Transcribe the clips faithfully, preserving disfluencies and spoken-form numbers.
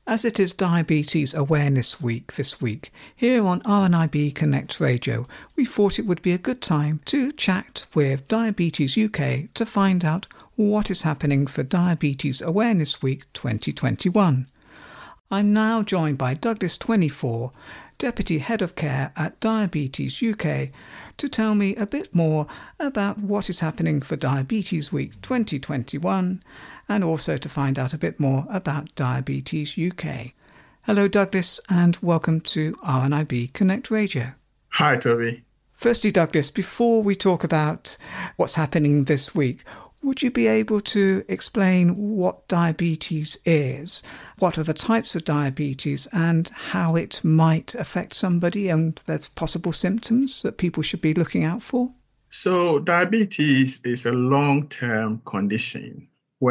As it is Diabetes Awareness Week this week, here on R N I B Connect Radio, we thought it would be a good time to chat with Diabetes U K to find out what is happening for Diabetes Awareness Week twenty twenty-one. I'm now joined by Douglas twenty-four, Deputy Head of Care at Diabetes U K, to tell me a bit more about what is happening for Diabetes Week twenty twenty-one and also to find out a bit more about Diabetes U K. Hello Douglas and welcome to R N I B Connect Radio. Hi Toby. Firstly Douglas, before we talk about what's happening this week, would you be able to explain what diabetes is, what are the types of diabetes and how it might affect somebody and the possible symptoms that people should be looking out for? So diabetes is a long-term condition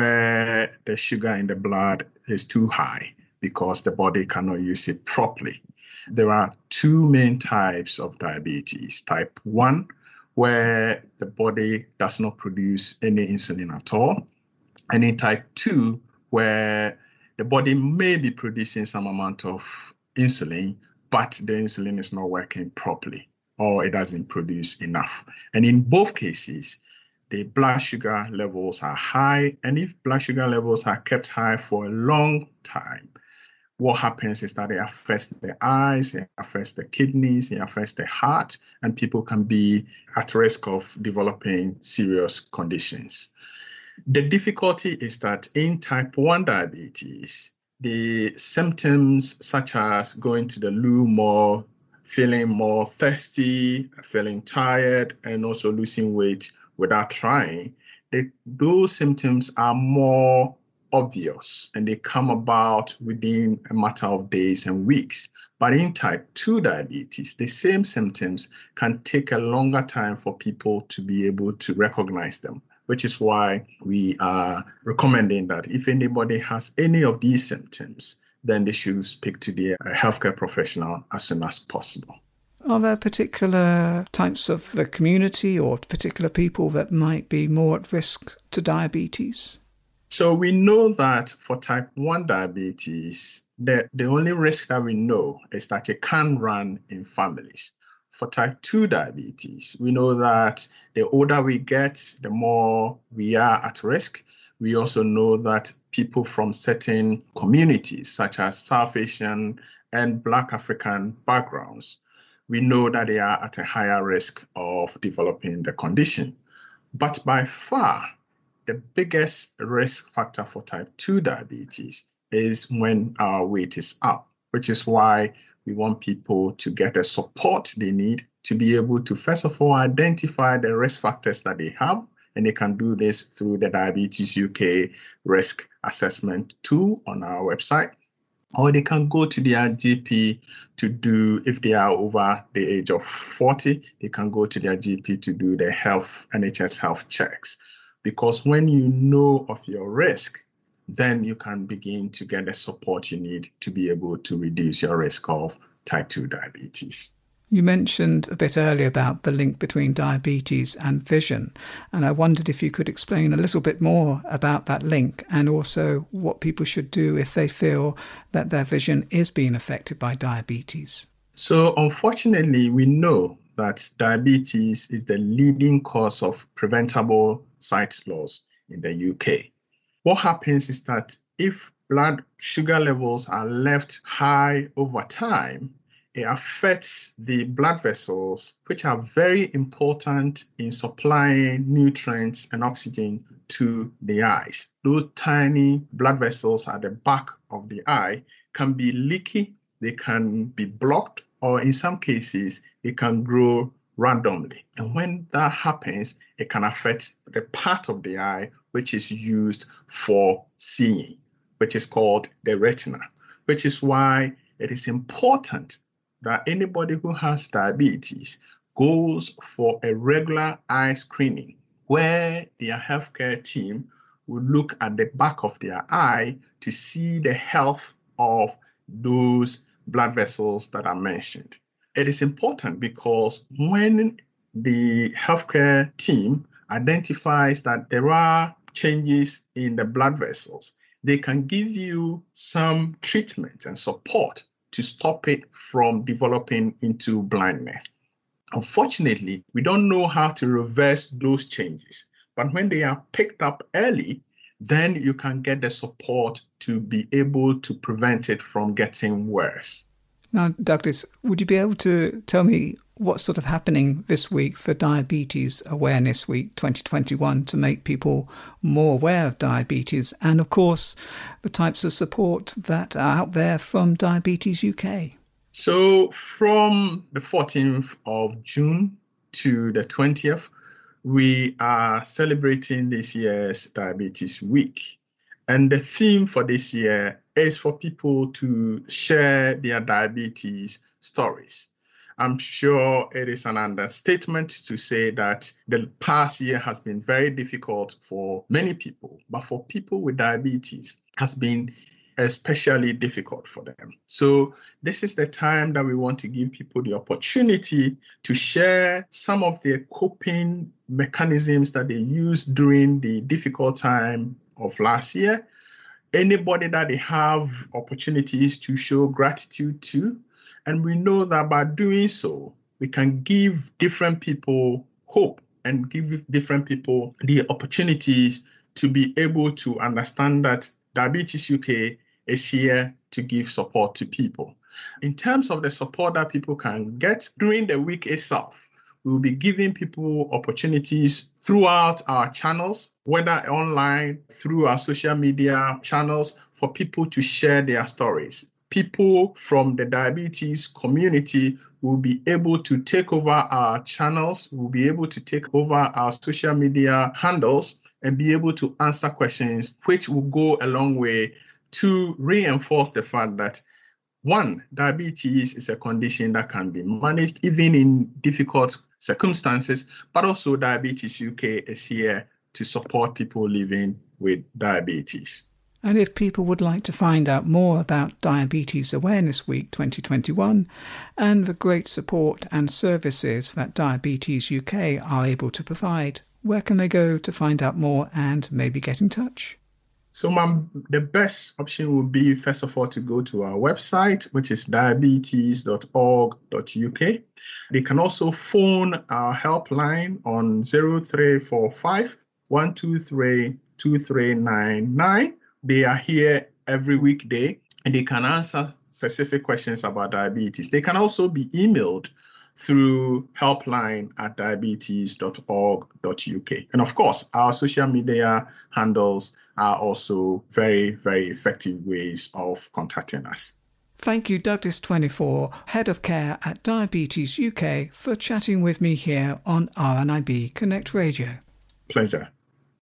where the sugar in the blood is too high because the body cannot use it properly. There are two main types of diabetes. Type one, where the body does not produce any insulin at all. And in type two, where the body may be producing some amount of insulin, but the insulin is not working properly or it doesn't produce enough. And in both cases, the blood sugar levels are high. And if blood sugar levels are kept high for a long time, what happens is that it affects the eyes, it affects the kidneys, it affects the heart, and people can be at risk of developing serious conditions. The difficulty is that in type one diabetes, the symptoms such as going to the loo more, feeling more thirsty, feeling tired, and also losing weight without trying, they, those symptoms are more obvious and they come about within a matter of days and weeks. But in type two diabetes, the same symptoms can take a longer time for people to be able to recognize them, which is why we are recommending that if anybody has any of these symptoms, then they should speak to their healthcare professional as soon as possible. Are there particular types of the community or particular people that might be more at risk to diabetes? So we know that for type one diabetes, the, the only risk that we know is that it can run in families. For type two diabetes, we know that the older we get, the more we are at risk. We also know that people from certain communities, such as South Asian and Black African backgrounds, we know that they are at a higher risk of developing the condition. But by far, the biggest risk factor for type two diabetes is when our weight is up, which is why we want people to get the support they need to be able to, first of all, identify the risk factors that they have. And they can do this through the Diabetes U K risk assessment tool on our website. Or they can go to their G P to do, if they are over the age of forty, they can go to their G P to do the health, N H S health checks. Because when you know of your risk, then you can begin to get the support you need to be able to reduce your risk of type two diabetes. You mentioned a bit earlier about the link between diabetes and vision, and I wondered if you could explain a little bit more about that link and also what people should do if they feel that their vision is being affected by diabetes. So unfortunately, we know that diabetes is the leading cause of preventable sight loss in the U K. What happens is that if blood sugar levels are left high over time, it affects the blood vessels, which are very important in supplying nutrients and oxygen to the eyes. Those tiny blood vessels at the back of the eye can be leaky, they can be blocked, or in some cases, they can grow randomly. And when that happens, it can affect the part of the eye which is used for seeing, which is called the retina, which is why it is important that anybody who has diabetes goes for a regular eye screening where their healthcare team will look at the back of their eye to see the health of those blood vessels that are mentioned. It is important because when the healthcare team identifies that there are changes in the blood vessels, they can give you some treatment and support to stop it from developing into blindness. Unfortunately, we don't know how to reverse those changes. But when they are picked up early, then you can get the support to be able to prevent it from getting worse. Now, Douglas, would you be able to tell me what's sort of happening this week for Diabetes Awareness Week twenty twenty-one to make people more aware of diabetes and, of course, the types of support that are out there from Diabetes U K? So from the fourteenth of June to the twentieth, we are celebrating this year's Diabetes Week. And the theme for this year is for people to share their diabetes stories. I'm sure it is an understatement to say that the past year has been very difficult for many people, but for people with diabetes has been especially difficult for them. So this is the time that we want to give people the opportunity to share some of their coping mechanisms that they used during the difficult time of last year. Anybody that they have opportunities to show gratitude to. And we know that by doing so, we can give different people hope and give different people the opportunities to be able to understand that Diabetes U K is here to give support to people. In terms of the support that people can get during the week itself, we will be giving people opportunities throughout our channels, whether online, through our social media channels, for people to share their stories. People from the diabetes community will be able to take over our channels, will be able to take over our social media handles and be able to answer questions, which will go a long way to reinforce the fact that, one, diabetes is a condition that can be managed even in difficult circumstances, but also Diabetes U K is here to support people living with diabetes. And if people would like to find out more about Diabetes Awareness Week twenty twenty-one and the great support and services that Diabetes U K are able to provide, where can they go to find out more and maybe get in touch? So ma'am, the best option would be, first of all, to go to our website, which is diabetes dot org dot U K. They can also phone our helpline on zero three four five, one two three, two three nine nine. They are here every weekday and they can answer specific questions about diabetes. They can also be emailed through helpline at diabetes dot org dot U K. And of course, our social media handles are also very, very effective ways of contacting us. Thank you, Douglas twenty-four, Head of Care at Diabetes U K, for chatting with me here on R N I B Connect Radio. Pleasure.